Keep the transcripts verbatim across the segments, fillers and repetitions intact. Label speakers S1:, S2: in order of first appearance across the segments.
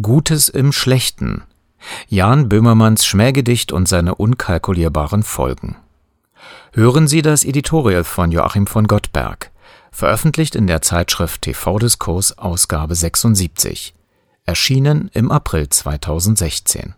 S1: Gutes im Schlechten. Jan Böhmermanns Schmähgedicht und seine unkalkulierbaren Folgen. Hören Sie das Editorial von Joachim von Gottberg, veröffentlicht in der Zeitschrift T V-Diskurs, Ausgabe sechsundsiebzig, erschienen im April zweitausendsechzehn.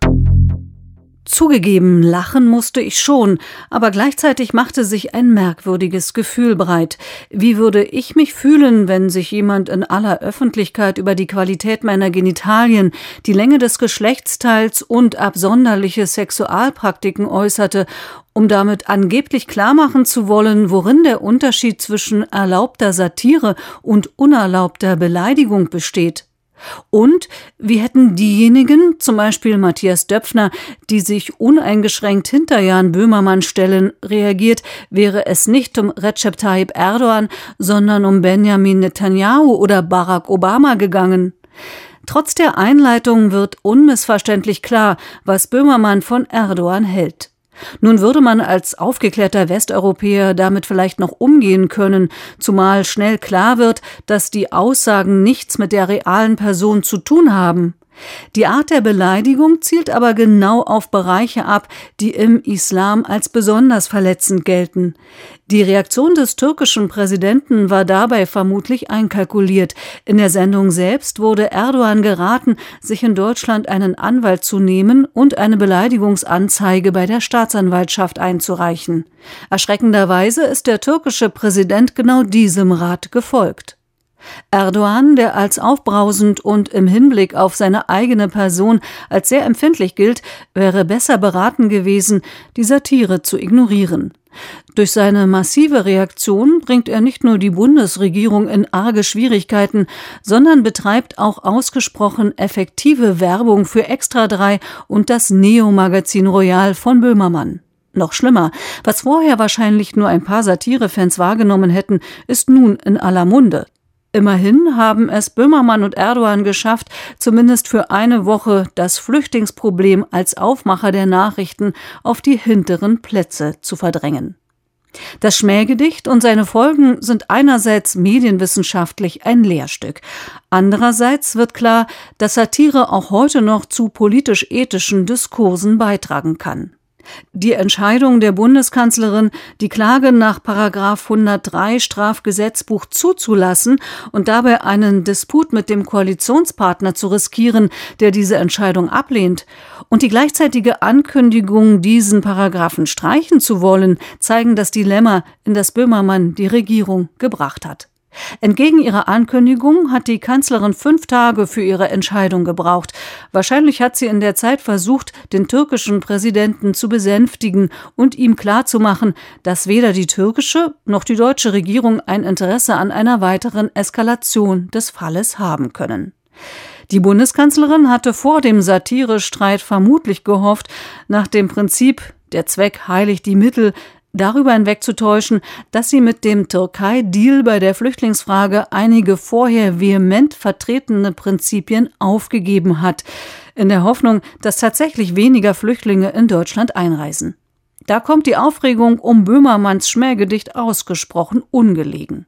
S2: Zugegeben, lachen musste ich schon, aber gleichzeitig machte sich ein merkwürdiges Gefühl breit. Wie würde ich mich fühlen, wenn sich jemand in aller Öffentlichkeit über die Qualität meiner Genitalien, die Länge des Geschlechtsteils und absonderliche Sexualpraktiken äußerte, um damit angeblich klarmachen zu wollen, worin der Unterschied zwischen erlaubter Satire und unerlaubter Beleidigung besteht? Und wie hätten diejenigen, zum Beispiel Matthias Döpfner, die sich uneingeschränkt hinter Jan Böhmermann stellen, reagiert, wäre es nicht um Recep Tayyip Erdogan, sondern um Benjamin Netanyahu oder Barack Obama gegangen? Trotz der Einleitung wird unmissverständlich klar, was Böhmermann von Erdogan hält. Nun würde man als aufgeklärter Westeuropäer damit vielleicht noch umgehen können, zumal schnell klar wird, dass die Aussagen nichts mit der realen Person zu tun haben. Die Art der Beleidigung zielt aber genau auf Bereiche ab, die im Islam als besonders verletzend gelten. Die Reaktion des türkischen Präsidenten war dabei vermutlich einkalkuliert. In der Sendung selbst wurde Erdogan geraten, sich in Deutschland einen Anwalt zu nehmen und eine Beleidigungsanzeige bei der Staatsanwaltschaft einzureichen. Erschreckenderweise ist der türkische Präsident genau diesem Rat gefolgt. Erdogan, der als aufbrausend und im Hinblick auf seine eigene Person als sehr empfindlich gilt, wäre besser beraten gewesen, die Satire zu ignorieren. Durch seine massive Reaktion bringt er nicht nur die Bundesregierung in arge Schwierigkeiten, sondern betreibt auch ausgesprochen effektive Werbung für Extra drei und das Neo-Magazin Royal von Böhmermann. Noch schlimmer, was vorher wahrscheinlich nur ein paar Satirefans wahrgenommen hätten, ist nun in aller Munde. Immerhin haben es Böhmermann und Erdogan geschafft, zumindest für eine Woche das Flüchtlingsproblem als Aufmacher der Nachrichten auf die hinteren Plätze zu verdrängen. Das Schmähgedicht und seine Folgen sind einerseits medienwissenschaftlich ein Lehrstück. Andererseits wird klar, dass Satire auch heute noch zu politisch-ethischen Diskursen beitragen kann. Die Entscheidung der Bundeskanzlerin, die Klage nach Paragraph hundertdrei Strafgesetzbuch zuzulassen und dabei einen Disput mit dem Koalitionspartner zu riskieren, der diese Entscheidung ablehnt, und die gleichzeitige Ankündigung, diesen Paragraphen streichen zu wollen, zeigen das Dilemma, in das Böhmermann die Regierung gebracht hat. Entgegen ihrer Ankündigung hat die Kanzlerin fünf Tage für ihre Entscheidung gebraucht. Wahrscheinlich hat sie in der Zeit versucht, den türkischen Präsidenten zu besänftigen und ihm klarzumachen, dass weder die türkische noch die deutsche Regierung ein Interesse an einer weiteren Eskalation des Falles haben können. Die Bundeskanzlerin hatte vor dem Satirestreit vermutlich gehofft, nach dem Prinzip „der Zweck heiligt die Mittel“ darüber hinwegzutäuschen, dass sie mit dem Türkei-Deal bei der Flüchtlingsfrage einige vorher vehement vertretene Prinzipien aufgegeben hat, in der Hoffnung, dass tatsächlich weniger Flüchtlinge in Deutschland einreisen. Da kommt die Aufregung um Böhmermanns Schmähgedicht ausgesprochen ungelegen.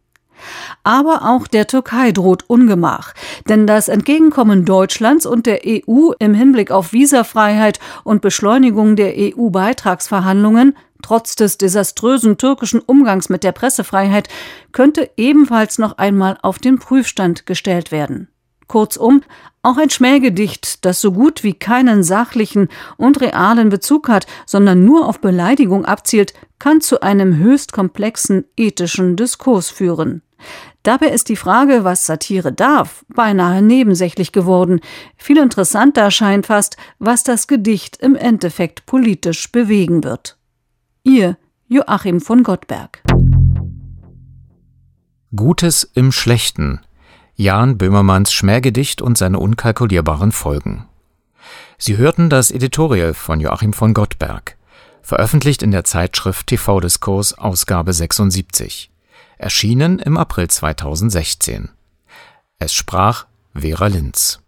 S2: Aber auch der Türkei droht Ungemach, denn das Entgegenkommen Deutschlands und der E U im Hinblick auf Visafreiheit und Beschleunigung der E U-Beitragsverhandlungen trotz des desaströsen türkischen Umgangs mit der Pressefreiheit könnte ebenfalls noch einmal auf den Prüfstand gestellt werden. Kurzum, auch ein Schmähgedicht, das so gut wie keinen sachlichen und realen Bezug hat, sondern nur auf Beleidigung abzielt, kann zu einem höchst komplexen ethischen Diskurs führen. Dabei ist die Frage, was Satire darf, beinahe nebensächlich geworden. Viel interessanter scheint fast, was das Gedicht im Endeffekt politisch bewegen wird. Ihr Joachim von Gottberg.
S1: Gutes im Schlechten. Jan Böhmermanns Schmähgedicht und seine unkalkulierbaren Folgen. Sie hörten das Editorial von Joachim von Gottberg, veröffentlicht in der Zeitschrift T V-Diskurs, Ausgabe sechsundsiebzig, erschienen im April zweitausendsechzehn. Es sprach Vera Linz.